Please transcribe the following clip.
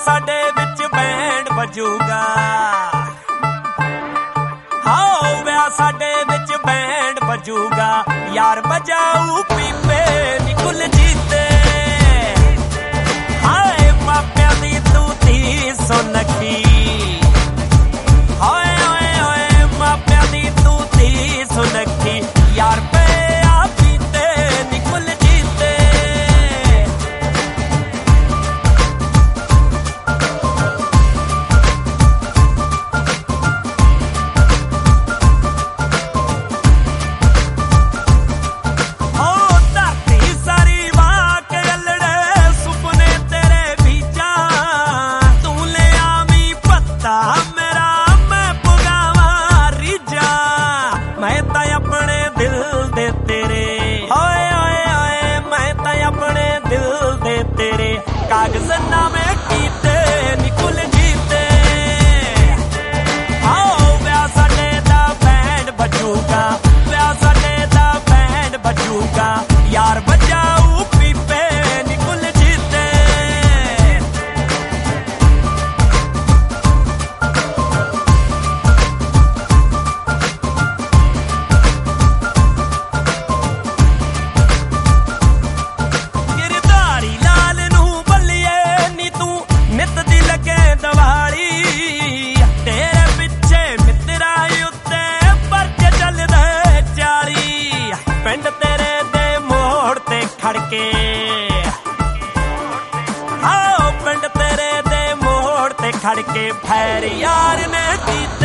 ਸਾਡੇ ਵਿੱਚ ਬੈਂਡ ਵੱਜੂਗਾ। ਹਾਂ ਵਿਆਹ ਸਾਡੇ ਵਿੱਚ ਬੈਂਡ ਵੱਜੂਗਾ। ਯਾਰ ਵਜਾਊ ਪੀਪੇ ਨੀ ਕੁਲਜੀਤੇ। ਹਾਏ ਮਾਪਿਆਂ ਦੀ ਤੂੰ ਧੀ ਸੁਨੱਖੀ। ਹਾਏ ਓਏ ਓਏ ਮਾਪਿਆਂ ਦੀ ਤੂੰ ਧੀ ਸੁਨੱਖੀ। ਯਾਰ ਪਿਆ ਪੀਤੇ ਨੀ ਕੁਲਜੀਤੇ। तेरे कागज नामे कीते नी कुलजीते। आओ व्याह साडे दा बैंड बजूगा। व्याह साडे दा बैंड बजूगा। यार बजाऊ पीपे नी कुलजीते। आओ पिंड तेरे दे मोड़ ते खड़ के फैर यार ने कीते।